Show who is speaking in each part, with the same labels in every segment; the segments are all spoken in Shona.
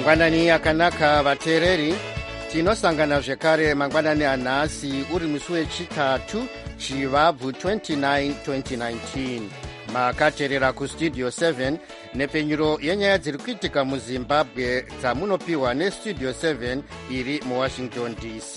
Speaker 1: Mangwanani akanaka vateereri, tinosangana zvekare mangwanani anhasi uri musi wechitatu Chivabvu 29 2019. Makateerera kustudio 7 nepenyuro yenyaya dziri kuitika muZimbabwe dzamunopiwa nestudio 7 iri muWashington DC.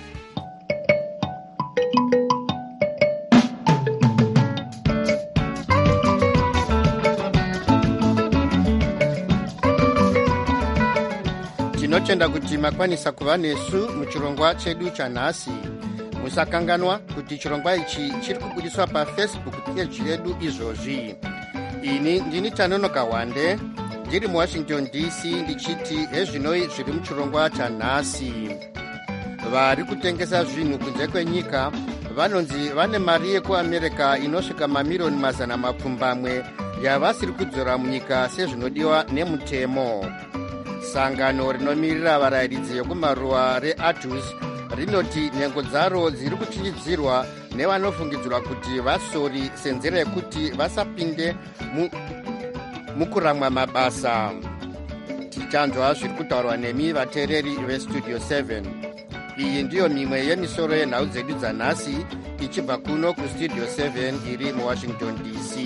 Speaker 1: Tinotenda kuti makwanisa kuva nesu muchirongwa chedu chanhasi. Musakanganwa kuti chirongwa ichi chiri kubudiswa paFacebook page yedu izvozvi. Ini ndini Tanonoka Wande, ndiri muWashington DC, ndichiti hezvinoi zviri muchirongwa chanhasi. Vari kutengesa zvinhu kunze kwenyika vanonzi vane mari yekuAmerica inosvika mamirioni mazana mapfumbamwe yavasiri kudzora munyika sezvinodiwa nemutemo. Sangano rinomirira varayiridzi vekumaruwa reArhus rinoti nhengo dzaro dziri kuchinjidzirwa nevanofungidzirwa kuti vasori senzira yekuti vasapinde mukuramwa mabasa. Tichanzwa zviri kutaurwa nemi vateereri vestudio 7. Iyi ndiyo mimwe yemisoro yenhau dzedu dzanhasi ichibva kuno kustudio 7 iri muWashington DC.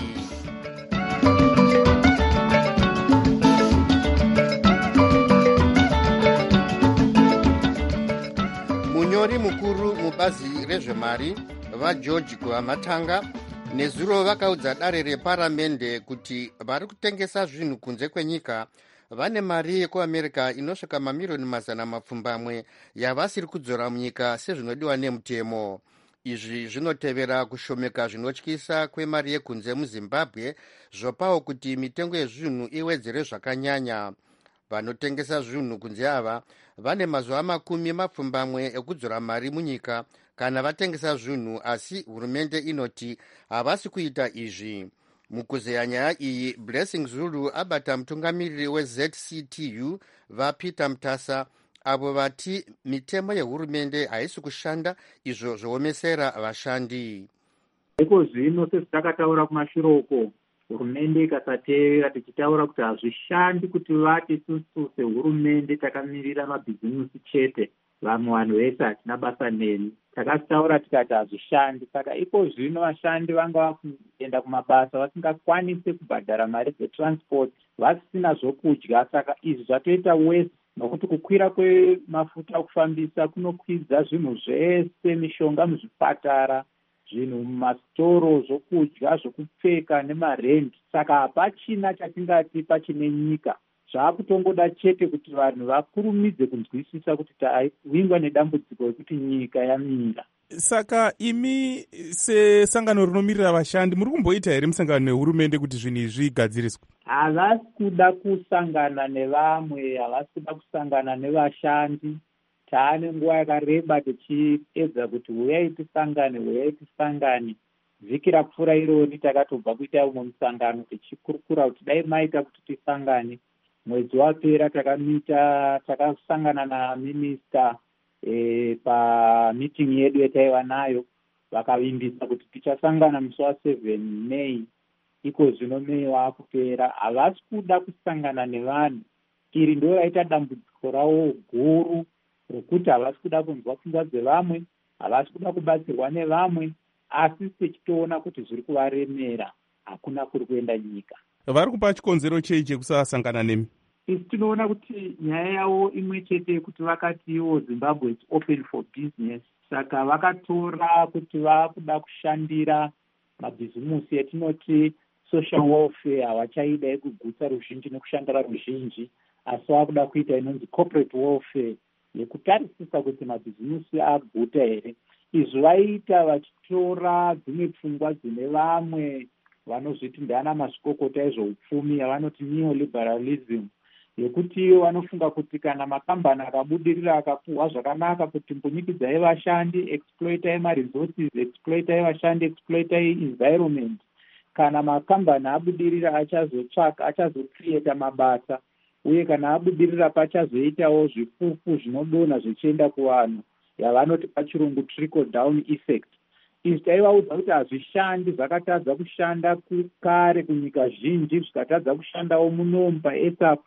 Speaker 1: Munyori mukuru mubazi rezvemari vaGeorge Kuvamatanga nezuro vakaudza dare reparamende kuti vari kutengesa zvinhu kunze kwenyika vane mari yekuAmerica inosvika mamirioni mazana mapfumbamwe yavasiri kudzora munyika sezvinodiwa nemutemo. Izvi zvinotevera kushomeka zvinotyisa kwemari yekunze muZimbabwe zvopawo kuti mitengo yezvinhu iwedzere zvakanyanya. Vanotengesa zvinhu kunze ava vane mazuva 10 ekudzora mari munyika kana vatengesa zvinhu, asi hurumende inoti havasi kuita izvi. Mukuzeya nyaya iyi, Blessing Zulu abata mutungamiriri weZCTU vaPeter Mutasa, avo vati mitemo yehurumende haisi kushanda, izvo zvoomesera vashandi.
Speaker 2: Iko zvino sezvatakataura kumashuroko, hurumende ikasateerera, tichitaura kuti hazvishandi kuti vati susu sehurumende takamirira mabhizimusi chete, vamwe vanhu vese hatina basa neni. Takataura tikati hazvishandi. Saka iko zvino vashandi vanga vakuenda kumabasa vasingakwanisi kubhadhara mari dzetransport, vasina zvokudya. Saka izvi zvatoita wese nokuti kukwira kwemafuta okufambisa kunokwidza zvinhu zvese, mishonga muzvipatara, zvinhu mumastoro, zvokudya, zvokupfeka nemarenti. Saka hapachina chatingati pachine nyika. Zvaakutongoda chete kuti vanhu vakurumidze kunzwisisa kuti tavingwa nedambudziko rekuti nyika yamira.
Speaker 3: Saka imi sesangano rinomirira vashandi muri kumboita here musangano nehurumende kuti zvinhu izvi zvigadziriswe?
Speaker 2: Havasi kuda kusangana nevamwe, havasi kuda kusangana nevashandi. Taane nguva yakareba tichiedza kuti uyai tisangane. Vhiki rapfuura ironi takatobva kuita umwe musangano tichikurukura kuti dai maita kuti tisangane. Mwedzi wapera takasangana naminista pamitingi yedu yataiva nayo, vakavimbisa kuti tichasangana musi wa7 Mei. Iko zvino Mei waakupera, havasi kuda kusangana nevanhu. Iri ndo raita dambudziko ravo guru, rokuti havasi kuda kunzwa pfungwa dzevamwe, havasi kuda kubatsirwa nevamwe, asi tichitoona kuti zviri kuvaremera, hakuna kuri kuenda nyika.
Speaker 3: Vari kupa chikonzero chei chekusasangana nemi?
Speaker 2: Isi tinoona kuti nyaya yavo imwe chete yekuti vakatiwo Zimbabwe is open for business. Saka vakatora kuti vakuda kushandira mabhizimusi etinoti social welfare, havachaida yekugutsa ruzhinji nekushandira ruzhinji, asi vakuda kuita inonzi corporate welfare, yekutarisisa kuti mabhizimusi aguta here. Izvi vaita vachitora dzimwe pfungwa dzine vamwe vanozviti ndana mazvikokota ezveupfumi yavanoti neoliberalism, yekuti vanofunga kuti kana makambani akabudirira akapuhwa zvakanaka kuti mbunyikidzai vashandi, exploitai maresources, exploitai vashandi, exploitai environment, kana makambani abudirira achazocreata mabasa, uye kana abudirira pachazoitawo zvifufu zvinodonha zvichienda kuvanhu, yavanoti pachirungu trickle down effect. Izvi taivaudza kuti hazvishandi, zvakatadza kushanda kare kunyika zhinji, zvikatadza kushandawo munomu paESAP.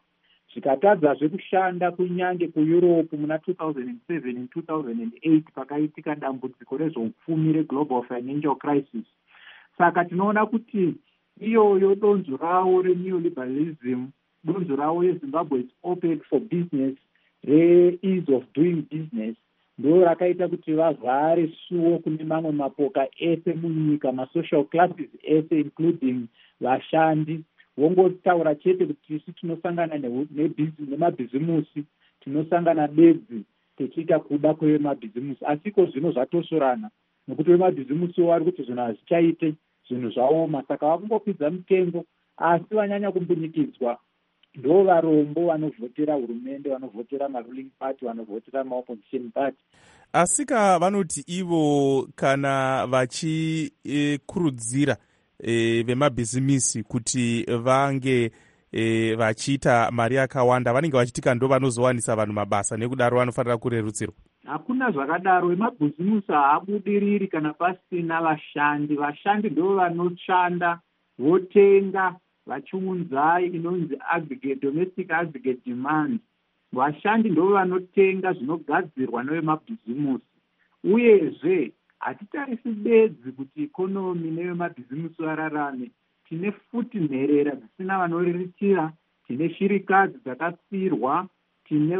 Speaker 2: zvikatadzazve kushanda kunyange kueurope muna 2007 and 2008 pakaitika dambudziko rezveupfumi reglobal financial crisis. Saka tinoona kuti iyoyo donzo ravo reneoliberalism, donzo ravo reZimbabwe is open for business, re-ease of doing business, ndo rakaita kuti vavhare suwo kune mamwe mapoka ese munyika, masocial classes ese including vashandi. Wongotaura chete kuti isi tinosangana nemabhizimusi, tinosangana bedzi tichiita kuda kwevemabhizimusi, asiko zvino zvatosorana nokuti vemabhizimusi vari kuti zvinhu hazvichaite, zvinhu zvaoma, saka vakungokwidza mutengo. Asi vanyanya kumbunikidzwa ndo varombo vanovhotera hurumende, vanovhotera maruling party, vanovhotera maopposition party.
Speaker 3: Asika vanoti ivo kana vachikurudzira vemabhizimisi kuti vange vachiita mari yakawanda, vanenge vachitika ndo vanozowanisa vanhu mabasa, nekudaro vanofanira kurerutsirwa. Hakuna
Speaker 2: zvakadaro, vemabhizimisi haabudiriri kana pasina vashandi. Vashandi ndo vanoshanda, votenga, vachiunza inonzi aggregate, domestic aggregate demand. Vashandi ndo vanotenga zvinogadzirwa nevemabhizimisi. Uyezve hatitarisi bedzi kuti ikonomi nevemabhizimusi vararame. Tine futi nherera dzisina vanoriritira, tine shirikadzi dzakasirwa, tine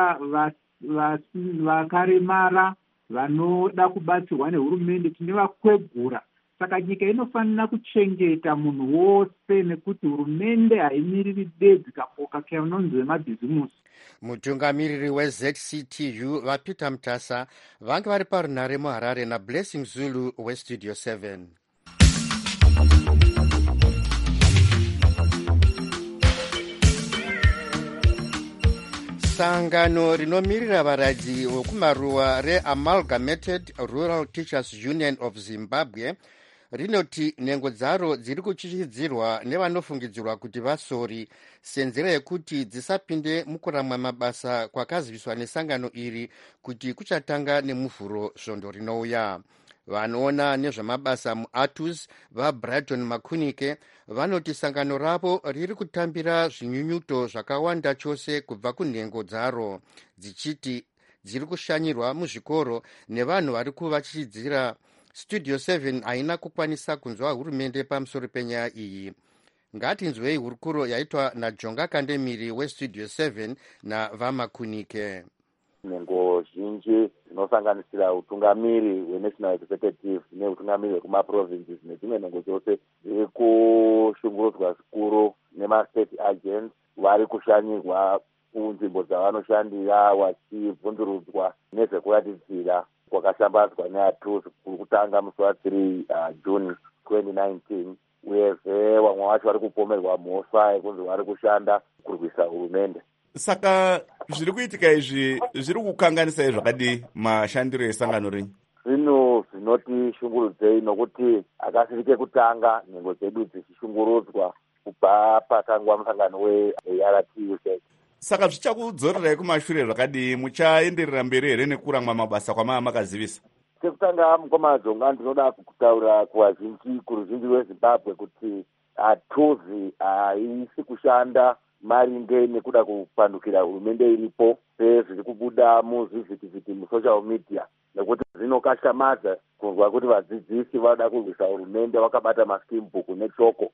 Speaker 2: vakaremara vanoda kubatsirwa nehurumende, tine vakwegura. Saka nyika inofanira kuchengeta munhu wose, nekuti hurumende haimiriri bedzi kapoka kanonzi vemabhizimusi.
Speaker 1: Mutungamiriri weZCTU vaPeter Mutasa vange vari parunhare muHarare naBlessing Zulu weStudio 7. Sangano rinomirira varadzi vokumaruwa reAmalgamated Rural Teachers Union of Zimbabwe rinoti nhengo dzaro dziri kuchichidzirwa nevanofungidzirwa kuti vasori senzira yekuti dzisapinde mukuramwa mabasa kwakaziviswa nesangano iri kuti kuchatanga nemuvhuro svondo rinouya. Vanoona nezvemabasa muAtus vaBrighton Makunike vanoti sangano ravo riri kutambira zvinyunyuto zvakawanda chose kubva kunhengo dzaro, dzichiti dziri kushanyirwa muzvikoro nevanhu vari kuvachidzira. Studio 7 haina kukwanisa kunzwa hurumende pamusoro penyaya iyi. Ngatinzwei hurukuro yaitwa naJonga Kandemiri weStudio 7 navaMakunike.
Speaker 4: Nhengo zhinji dzinosanganisira utungamiri hweNational Executive neutungamiri hwekumaprovinces nedzimwe nhengo dzose dziri kushungurudzwa zvikuru nemastate agents vari kushanyirwa kunzvimbo dzavanoshandira, vachibvunzurudzwa nezvekuratidzira kwakashambadzwa neAtus kuri kutanga musi wa3 June 2019. Uyezve vamwe vacho vari kupomerwa mhosva yekunzi vari kushanda kurwisa hurumende.
Speaker 3: Saka zviri kuitika izvi zviri kukanganisai zvakadi mashandiro esangano renyu?
Speaker 4: Zvinhu zvinotishungurudzei nokuti akasiri kutanga nhengo dzedu dzichishungurudzwa kubva patangwa musangano weARTU.
Speaker 3: Saka zvichakudzorerai kumashure zvakadi, muchaenderera mberi here nekuramwa mabasa kwamava makazivisa?
Speaker 4: Sekutanga mukoma Jonga, ndinoda kutaura kuruzhinji rweZimbabwe kuti hatuzi haisi kushanda maringe nekuda kupandukira hurumende iripo sezviri kubuda muzvivhitivhiti musocial media, nekuti zvinokashamadza kunzwa kuti vadzidzisi vada kurwisa hurumende vakabata maskimbhuku nechoko.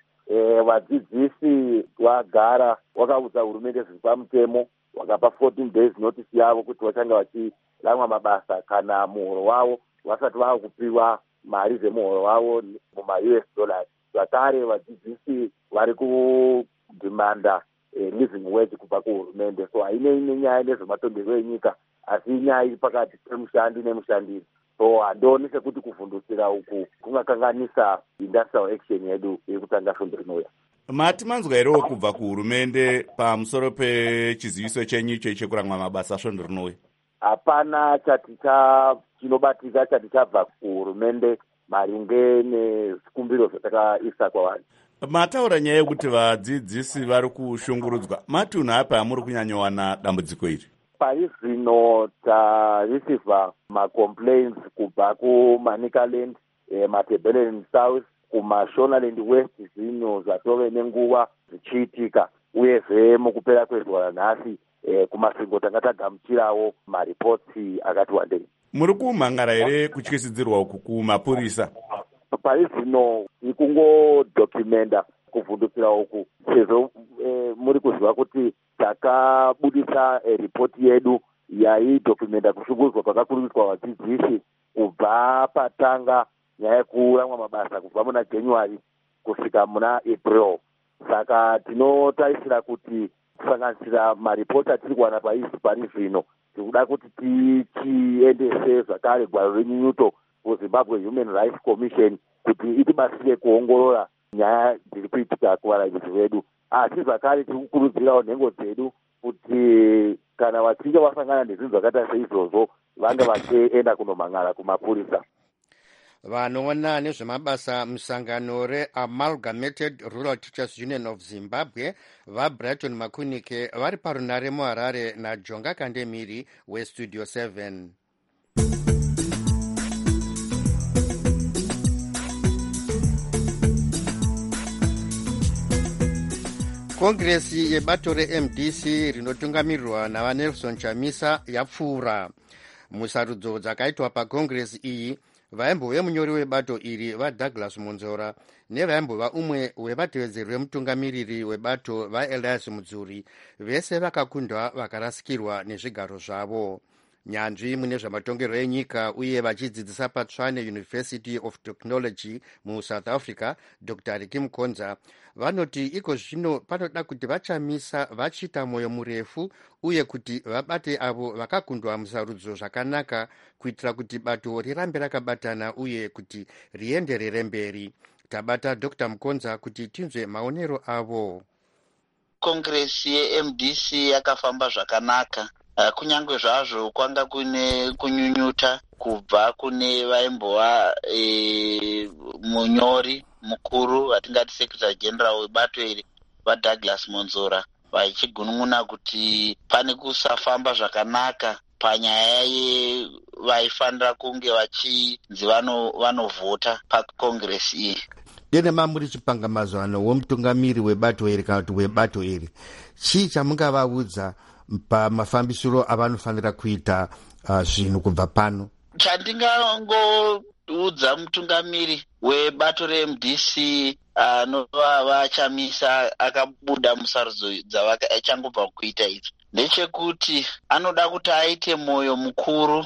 Speaker 4: Vadzidzisi vagara vakaudza hurumende zviri pamutemo, vakapa 14 days notice yavo kuti vachange vachiramwa mabasa kana muhoro wavo vasati vava kupiwa mari dzemuhoro wavo muma-US dollars. Zvakare vadzidzisi vari kudhimanda living wage kubva kuhurumende. So hainei nenyaya nezvematongerwo enyika, asi inyaya iri pakati pemushandi nemushandiri. So handioni sekuti kuvhundusira uku kungakanganisa industrial action yedu iri kutanga svondo rinouya.
Speaker 3: Mati manzwa herewo kubva kuhurumende pamusoro pechiziviso chenyu icho chekuramwa mabasa svondo rinouya?
Speaker 4: Hapana chinobatika chati chabva kuhurumende maringe nezvikumbiro zvatakaisa kwavanhu.
Speaker 3: Mataura nyaya yekuti vadzidzisi vari kushungurudzwa, mati unhu api amuri kunyanyowana dambudziko iri?
Speaker 4: Pari zvino tarisivha macomplaints kubva kuManicaland, Matabeleland South, kumaShonaland West, zvinhu zvatove nenguva zvichiitika. uyezve mukupera kwezuva ranhasi kumasvingo tanga tagamuchirawo maripotsi akati wandei.
Speaker 5: Muri kumhangara here kutyisidzirwa uku kumapurisa?
Speaker 4: Pari zvino ikungodhokimenda kuvhundukira uku, sezvo muri kuziva kuti takabudisa ripoti yedu yaidhokimenda kushungurudzwa kwakakurudzwa vadzidzisi kubva patanga nyaya yekuramwa mabasa kubva muna January kusvika muna April. Saka tinotarisira kuti kusanganisira maripoti atiri kuwana pari zvino, tikuda kuti tichiendese zvakare gwaro renyunyuto kuZimbabwe Human Rights Commission kuti itibatsire kuongorora nyaya dziri kuitika kuvaraidzisi vedu. Asi zvakare tiri kukurudzirawo nhengo dzedu kuti kana vachinge vasangana nezvinhu zvakaita seizvozvo vange vachienda kunomhangara kumapurisa.
Speaker 1: Vanoona nezvemabasa musangano reAmalgamated Rural Teachers Union of Zimbabwe vaBrighton Makunike vari parunare muHarare naJonga Kandemiri weStudio 7. Kongresi yebato reMDC rinotungamirirwa navaNelson Chamisa yapfuura. Musarudzo dzakaitwa pakongresi iyi, vaimbove munyori webato iri vaDouglas Monzora nevaimbowa umwe wevatevedzeri vemutungamiriri webato vaElias Mudzuri vese vakakundwa vakarasikirwa nezvigaro zvavo. Nyanzvi mune zvamatongerwo enyika uye vachidzidzisa paTshwane University of Technology muSouth Africa, Dr. Ricky Mkonza vanoti iko zvino panoda kuti vachamisa vachiita mwoyo murefu uye kuti vabate avo vakakundwa musarudzo zvakanaka kuitira kuti bato rirambe rakabatana uye kuti rienderere mberi. Tabata Dr. Mkonza kuti tinzwe maonero avo.
Speaker 6: Kongresi yeMDC yakafamba zvakanaka. Kunyange zvazvo kwanga kune kunyunyuta kubva kune vaimbova munyori mukuru vatingati Secretary General webato iri vaDouglas Monzora vachigunun'una kuti pane kusafamba zvakanaka panyaya vaifanira kunge vachinzi vanovhota pakongresi iyi.
Speaker 1: Dene mamuri chipangamazano womutungamiri webato iri kana kuti webato iri, chii chamungavaudza pamafambisiro avanofanira kuita zvinhu kubva pano?
Speaker 6: Chandingangoudza mutungamiri webato reMDC anova vachamisa akabuda musarudzo dzavachangobva kuita idzi ndechekuti anoda kuti aite mwoyo mukuru,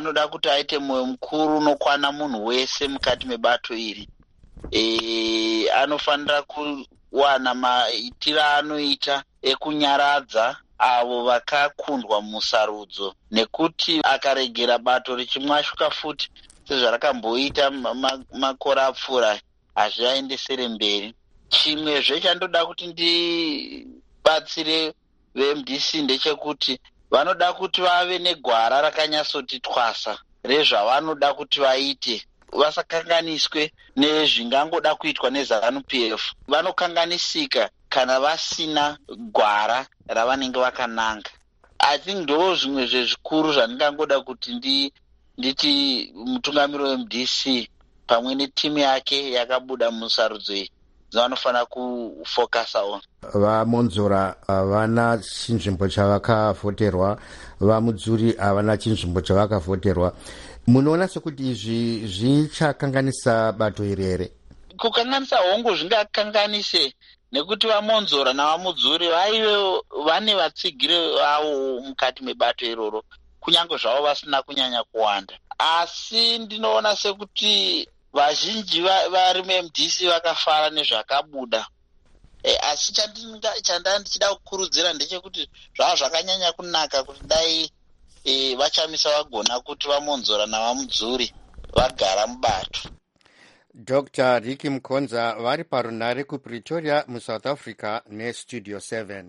Speaker 6: unokwana munhu wese mukati mebato iri. Anofanira kuwana maitiro anoita ekunyaradza avo vakakundwa musarudzo, nekuti akaregera bato richimwashuka futi sezvarakamboita makore apfuura hazviaendesere mberi. Chimwezve chandoda kuti ndibatsire veMDC ndechekuti vanoda kuti vave negwara rakanyatsoti twasa rezvavanoda kuti vaite, vasakanganiswe nezvingangoda kuitwa neZANU-PF. Vanokanganisika kana vasina gwara ravanenge vakananga. I think ndo zvimwe zvezvikuru zvandingangoda kuti nditi mutungamiri weMDC pamwe netimu yake yakabuda musarudzo iyi vanofanira kufokasa on.
Speaker 1: VaMonzora havana chinzvimbo chavakavhoterwa, vaMudzuri havana chinzvimbo chavakavhoterwa. Munoona sekuti izvi zvichakanganisa bato iri here?
Speaker 6: Kukanganisa hongu zvingakanganise, nekuti vaMonzora navaMudzuri vane vatsigiri vavo mukati mebato iroro, kunyange zvavo vasina kunyanya kuwanda. Asi ndinoona sekuti vazhinji vari muMDC vakafara nezvakabuda. Asi chandanga ndichida kukurudzira ndechekuti zvava zvakanyanya kunaka kuti dai vachamisa vagona kuti vaMonzora navaMudzuri vagara mubato.
Speaker 1: Dr. Ricky Mkonza vari parunare kuPretoria muSouth Africa neStudio 7.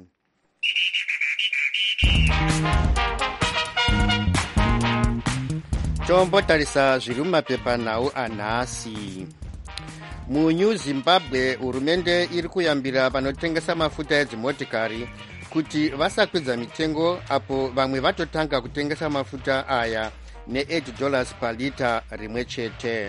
Speaker 1: Tombotarisa zviri mumapepanhau anhasi. MuNew Zimbabwe hurumende iri kuyambira vanotengesa mafuta edzimotikari kuti vasakwidza mitengo, apo vamwe vatotanga kutengesa mafuta aya ne$8 palita rimwe chete.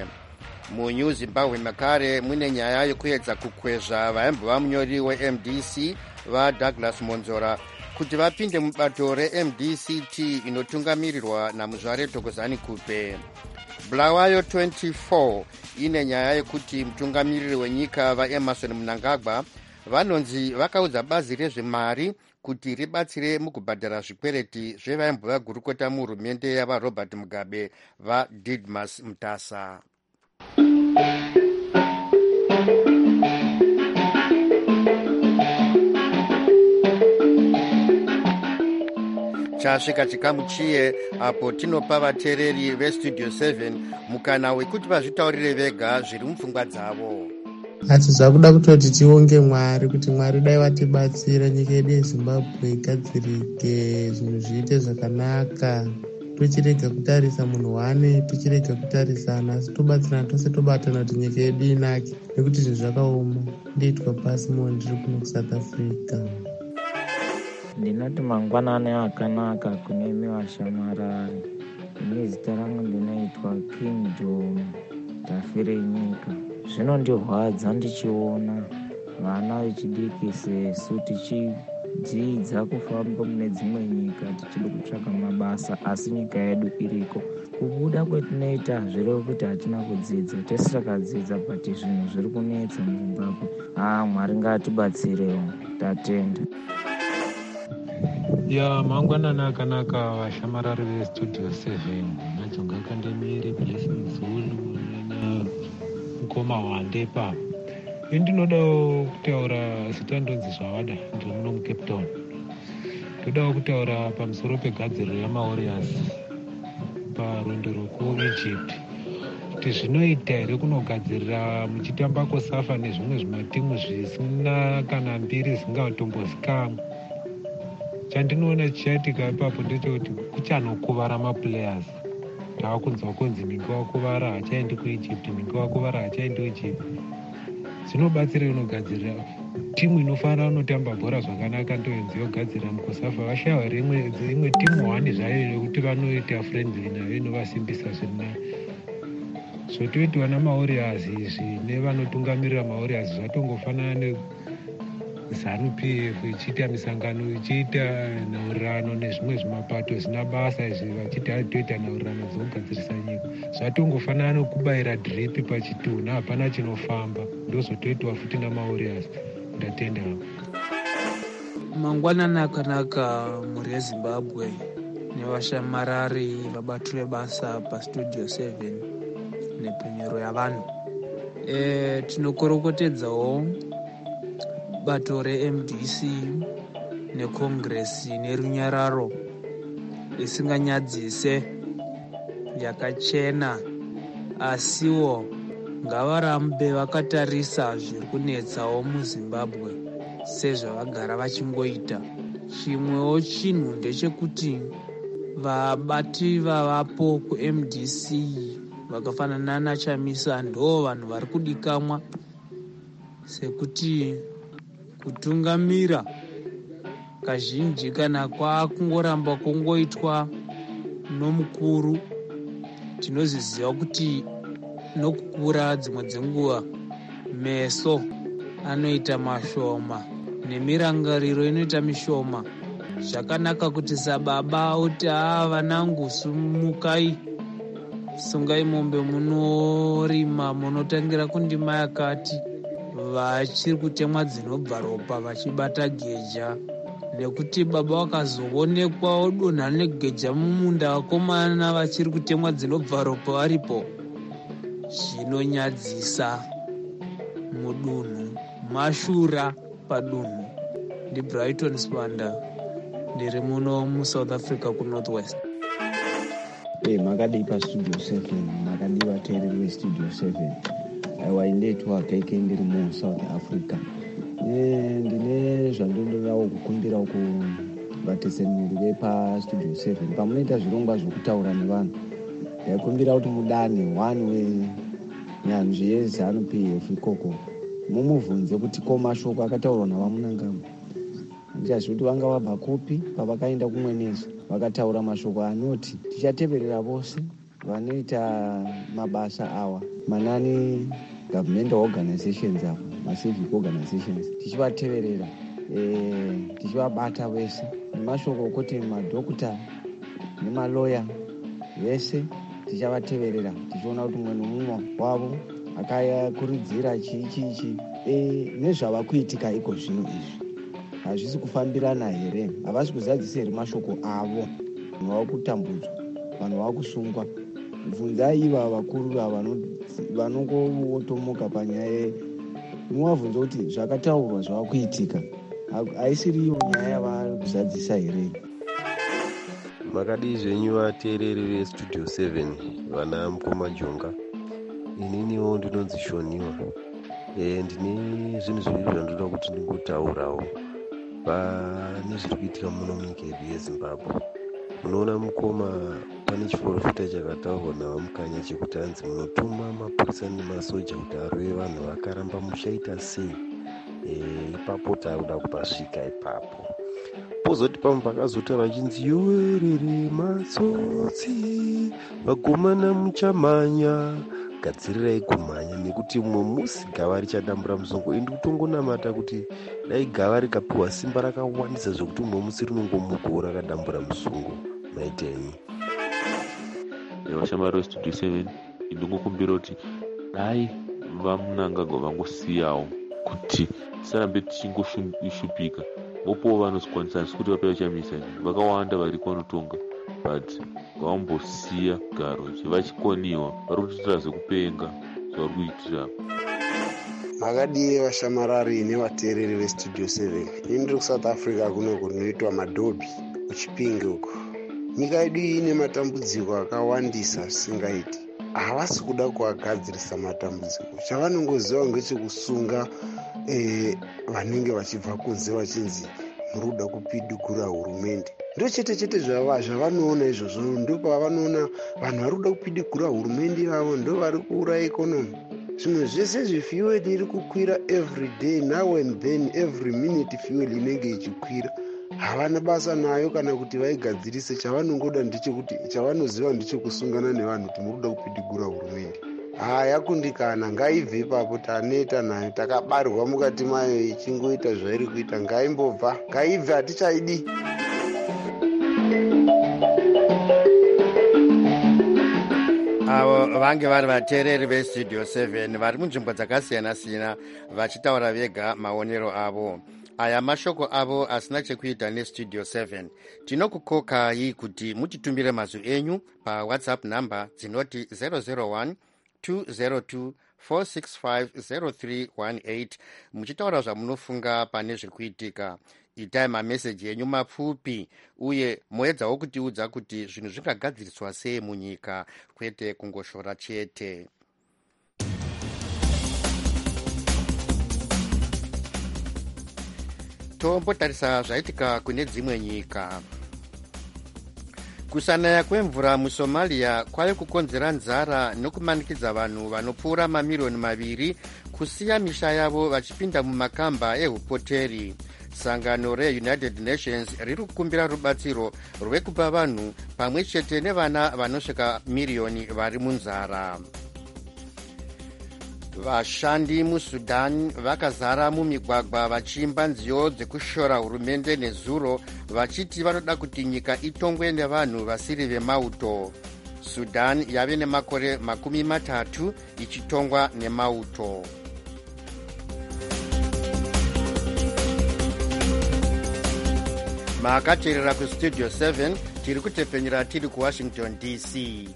Speaker 1: MuNew Zimbabwe makare mune nyaya yekuedza kukwezva vaimbova munyori weMDC vaDouglas Monzora kuti vapinde mubato reMDCT inotungamirirwa namuzvare Thokozani Kupe. Bulawayo 24 ine nyaya yekuti mutungamiriri wenyika vaEmmerson Mnangagwa vanonzi vakaudza bazi rezvemari kuti ribatsire mukubhadhara zvikwereti zvevaimbova gurukota muhurumende yavaRobert Mugabe vaDidmus Mutasa. Chasvika chikamu chiye apo tinopa vateereri vestudio 7 mukana wekuti vazvitaurire vega zviri mupfungwa dzavo.
Speaker 7: Asi zvakuda kutoti tionge Mwari kuti Mwari dai vatibatsira nyika yedu yeZimbabwe igadzirike, zvinhu zviite zvakanaka, tochirega kutarisa munhu wane, tochirega kutarisana, asi tobatsirana tose, tobatana kuti nyika yedu inake, nekuti zvinhu zvakaoma. Ndoitwa Pasimo ndiri kuno kuSouth Africa.
Speaker 8: Ndinoti mangwanani akanaka kune imi vashamarari. Ine zita rangu ndinoitwa King John Tafire nyika. Zvinondirwadza ndichiona vana vechidiki sesu tichidzidza kufamba mune dzimwe nyika tichida kutsvaka mabasa, asi nyika yedu iriko. Kubuda kwetinoita zvireve kuti hatina kudzidza, tese takadzidza but zvinhu zviri kunetsa muZimbabwe. Mwari ngatibatsirewo, tatenda.
Speaker 9: Mangwanani akanaka vashamarari vestudio 7 Najonga Kandemiri, Blessing Zulu Mukoma Wande pa. Ndinoda kutaura sitandonzi zvawada ndiri muno muCape Town. Ndoda kutaura pamusoro pegadziriro yamaWarriors parwendo rwekuEgypt. Kuti zvinoita here kunogadzirira muchitambako safa nezvimwe zvimatimu zvisina kana mbiri zvingatombozikamwa. Chandinoona chichaitika ipapo ndechekuti kuchanokuvara maplayers. Taakunzwa kunzi ninge wakuvara hachaendi kuEgypt, ninge wakuvara hachaendi kuEgypt. Zvinobatsira unogadzirira timu inofanira unotamba bhora zvakanaka ndoenzi yogadzirira mukosafa. Vashaya here imwe timu hwani zvayo yekuti vanoita friendly nayo inovasimbisa zvirinai. Zvotoitiwa namaWarriors izvi nevanotungamirira maWarriors zvatongofanana ZANU-PF ichiita misangano ichiita nhaurirano nezvimwe zvimapato zvisina basa izvi vachiti toita nhaurirano dzokugadzirisa nyika. Zvatongofanana nokubayira dhiripi pachitunha, hapana chinofamba. Ndozvotoitwa futi namaWarriors. Ndatenda.
Speaker 10: Mangwanani akanaka mhuri yeZimbabwe nevashamarari vabati vebasa pastudio 7 nepemhero yavanhu. Tinokorokotedzawo bato reMDC nekongresi nerunyararo isinganyadzise yakachena, asiwo ngavarambe vakatarisa zviri kunetsawo muZimbabwe sezvavagara vachingoita. Chimwewo chinhu ndechekuti vabati vavapo kuMDC vakafanana naChamisa ndo vanhu vari kudikamwa, sekuti kutungamira kazhinji kana kwakungoramba kungoitwa nomukuru. Tinoziziva kuti nokukura dzimwe dzenguva meso anoita mashoma nemirangariro inoita mishoma. Zvakanaka kuti sababa uti vanangu sumukai, sungai mombe munorima, munotangira kundima yakati, vachiri kutemwa dzinobva ropa vachibata geja, nekuti baba wakazoonekwa odonha negeja mumunda, vakomana vachiri kutemwa dzinobva ropa varipo. Zvinonyadzisa mudunhu, mashura padunhu. NdiBrighton Spanda, ndiri muno muSouth Africa kuNorthwest.
Speaker 11: Makadii pastudio 7, makadii vateereri vestudio 7. Aiwa, indeitwa KK ndiri muSouth Africa. Ndine zvandinodawo kukumbira kuvatesenuri vepastudio 7 pamunoita zvirongwa zvokutaura nevanhu. Ndaikumbira kuti mudane 1 wenyanzvi yeZANU-PF ikoko mumuvhunze kuti ko mashoko akataurwa navaMunangagwa ndichaziva kuti vanga vabva kupi pavakaenda kumwe nesu vakataura mashoko anoti tichateverera vose vanoita mabasa awa, manani governmental organizations ava, macivic organizations, tichivateverera tichivabata vese nemashoko okuti madhokuta nemaloya vese tichavateverera tichiona kuti mumwe nomumwe wavo akakurudzira chiichichi nezvava kuitika iko zvino izvi hazvisi kufambirana here, havasi kuzadzisa here mashoko avo. Vanhu vava kutambudzwa, vanhu vava kusungwa. Bvunzai iva vakuru ava vanongotomuka panyaya imovabvunza kuti zvakataurwa zvava kuitika haisiriyo nyaya yavari kuzadzisa here.
Speaker 12: Makadii zvenyu vateereri vestudio 7 vana Mukoma Jonga. Ininiwo ndinonzi Shoniwa. Ndine zvinhu zviviri zvandinoda kuti ndingotaurawo pane zviri kuitika muno munyika yedu yeZimbabwe. Munoona Mukoma, pane chiprofita chakataurwa navamukanya chekuti hanzi munotuma mapurisa nemasoja kuti arove vanhu vakaramba muchaita sei. Ipapo takuda kupasvika ipapo. Pozoti pamwe pakazota vachinzi yowerere matsotsi vagomana muchamhanya. Gadzirirai kumhanya nekuti mumwe musi gava richadambura musongo. Indi kutongonamata kuti dai gava rikapiwa simba rakawandisa zvokuti mumwe musi rinongomukawo rakadambura musongo. Maitenyi
Speaker 13: vashamari vestudio 7 indingokumbira kuti dai vamunangagwa vangosiyawo kuti tisarambe tichingoshupika vopowo vanozikwanisa asi kuti vape vachamisa vakawanda vari kwanotonga but vambosiya garo vachikoniwa vari kutiitira zvekupenga zvavari kuitira.
Speaker 14: Makadii vashamarari nevateereri vestudio 7. Indiri kuSouth Africa kuno kunoitwa madhobhi kuChipinge uko. Nyika yedu ine matambudziko akawandisa zvisingaiti. Havasi kuda kuagadzirisa matambudziko. Chavanongoziva ngechekusunga vanenge vachibva kunze vachinzi muri kuda kupidugura hurumende. Ndo chete zvavanoona izvozvo, ndo pavanoona vanhu vari kuda kupidugura hurumende yavo, ndo vari kuuraya ikonomi. Zvimwe zvese zvifuel iri kukwira every day, now and then, every minute fuel inenge ichikwira. Havana basa nayo kana kuti vaigadzirise. Chavanongoda ndechekuti chavanoziva ndechekusungana nevanhu kuti muri kuda kupidugura hurumende. Yakundikana, ngaibve ipapo. Taneta nayo, takabarwa mukati mayo ichingoita zvairi kuita. Ngaimbobva, ngaibve, hatichaidi.
Speaker 1: Avo vange vari vateereri vestudio 7 vari munzvimbo dzakasiyana-siyana vachitaura vega maonero avo. Aya mashoko avo asina chekuita nestudio 7. Tinokukokai kuti mutitumire mazwi enyu pawhatsapp namba dzinoti 001 202 465 muchitaura zvamunofunga pane zviri kuitika. Itai mameseji enyu mapfupi uye moedzawo kutiudza kuti zvinhu zvingagadziriswa sei munyika, kwete kungoshora chete. Tombotarisa zvaitika kune dzimwe nyika. Kusanaya kwemvura muSomalia kwave kukonzera nzara nokumanikidza vanhu vanopfuura mamirioni 2 kusiya misha yavo vachipinda mumakamba ehupoteri. Sangano reUnited Nations riri kukumbira rubatsiro rwekupa vanhu pamwe chete nevana vanosvika miriyoni vari munzara. Vashandi muSudan vakazara mumigwagwa vachiimba nziyo dzekushora hurumende nezuro vachiti vanoda kuti nyika itongwe nevanhu vasiri vemauto. Sudan yave nemakore 30 ichitongwa nemauto. Makateerera kustudio 7 tiri kutepfenyera tiri kuWashington DC.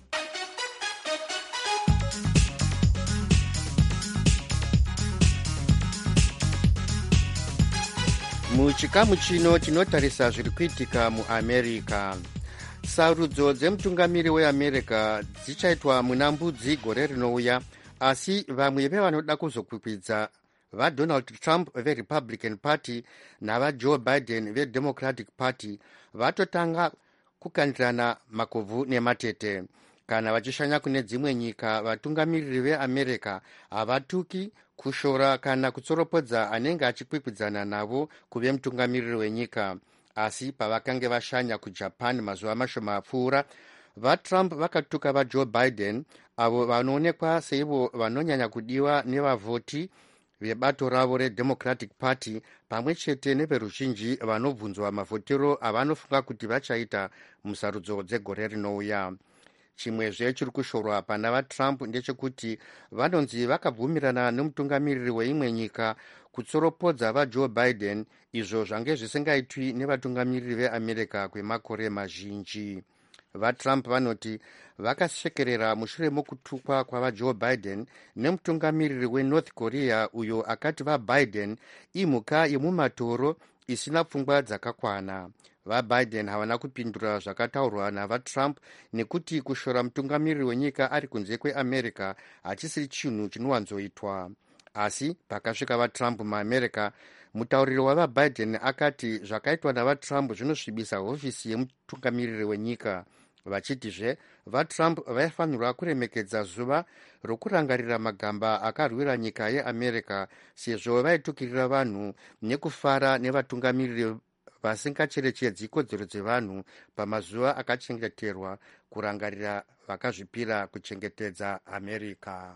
Speaker 1: Muchikamu chino tinotarisa zviri kuitika muAmerica. Sarudzo dzemutungamiri weAmerica dzichaitwa muna Mbudzi gore rinouya, asi vamwe vevanoda kuzokwikwidza vaDonald Trump veRepublican Party navaJoe Biden veDemocratic Party vatotanga kukandirana makovhu nematete. Kana vachishanya kune dzimwe nyika, vatungamiriri veAmerica havatuki kushora kana kutsoropodza anenge achikwikwidzana navo kuve mutungamiriri wenyika. Asi pavakange vashanya kuJapan mazuva mashoma apfuura, vaTrump vakatuka vaJoe Biden avo vanoonekwa seivo vanonyanya kudiwa nevavhoti vebato ravo reDemocratic Party pamwe chete neveruzhinji vanobvunzwa mavhotero avanofunga kuti vachaita musarudzo dzegore rinouya. Chimwezve chiri kushorwa pana vaTrump ndechekuti vanonzi vakabvumirana nemutungamiriri weimwe nyika kutsoropodza vaJoe Biden, izvo zvange zvisingaitwi nevatungamiriri veAmerica kwemakore mazhinji. VaTrump vanoti vakashekerera mushure mokutukwa kwavaJoe Biden nemutungamiriri weNorth Korea uyo akati vaBiden imhuka yemumatoro isina pfungwa dzakakwana. VaBiden havana kupindura zvakataurwa navaTrump nekuti kushora mutungamiriri wenyika ari kunze kweAmerica hachisiri chinhu chinowanzoitwa. Asi pakasvika vaTrump muAmerica, mutauriri wavaBiden akati zvakaitwa navaTrump zvinosvibisa hofisi yemutungamiriri wenyika, vachitizve vaTrump vaifanirwa kuremekedza zuva rokurangarira magamba akarwira nyika yeAmerica sezvo vaitukirira vanhu nekufara nevatungamiriri vasingacherechedzi kodzero dzevanhu pamazuva akachengeterwa kurangarira vakazvipira kuchengetedza America.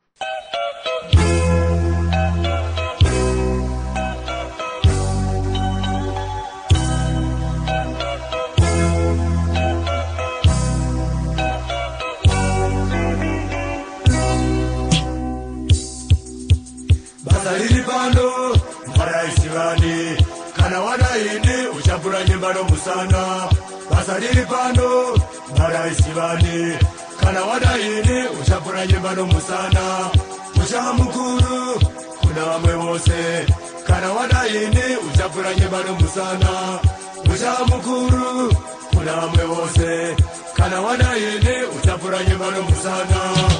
Speaker 15: Basa riri pano maraisivani kana wadaini uchapura nyemba nomusana. Basa riri pano maraisivani kana wadaini uchapura nyemba nomusana. Musha mukuru kuna vamwe vose kana wadaini uchapura nyemba nomusana. Musha mukuru kuna vamwe vose kana wadaini uchapura nyemba nomusana.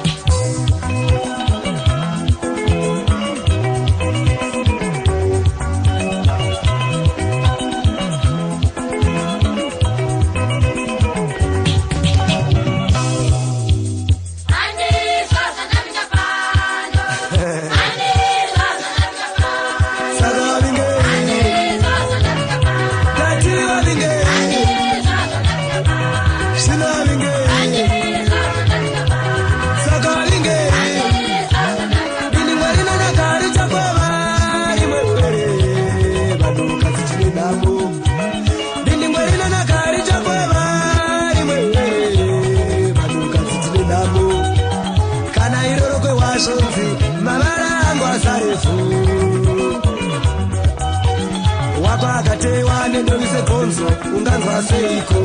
Speaker 15: Wakakatewa nendovise konzo unganzwa seiko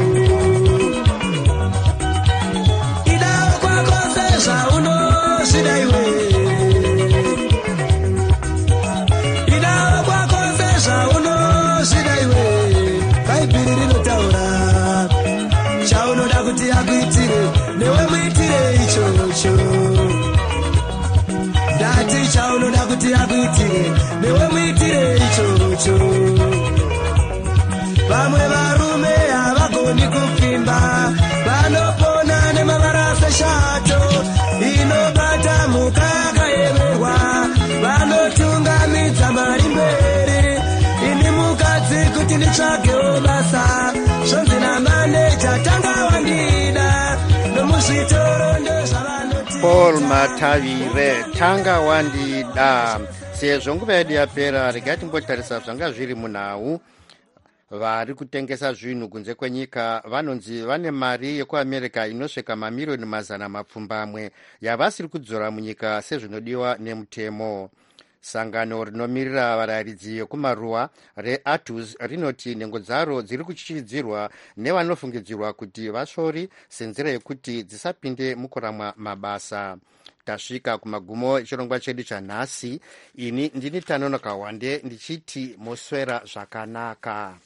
Speaker 15: idawo kwako sezva unosvida iwe idawo kwako sezva unosvida iwe bhaibheri rinotaura chaunoda kuti akuitire newe muitire ichocho ndati chaunoda kuti akuitire newe muitire ichocho. Vamwe varume havagoni kupfimba vanopona nemavara seshato inobata mhuka yakaemerwa vanotungamidza mari mberi. Ini mukadzi kuti nditsvagewo basa zvonzi namaneja tanga wandida nomuzvitoro ndezvavanoti
Speaker 1: Paul Matavire tanga wandida. Sezvo nguva yedu yapera, regai timbotarisa zvanga zviri munhau. Vari kutengesa zvinhu kunze kwenyika vanonzi vane mari yekuAmerica inosvika mamiriyoni mazana mapfumbamwe yavasiri kudzora munyika sezvinodiwa nemutemo. Sangano rinomirira varayiridzi yekumaruwa reATUS rinoti nhengo dzaro dziri kuchichidzirwa nevanofungidzirwa kuti vasvori senzira yekuti dzisapinde mukuramwa mabasa. Tasvika kumagumo echirongwa chedu chanhasi. Ini ndini Tanonoka Wande ndichiti moswera zvakanaka.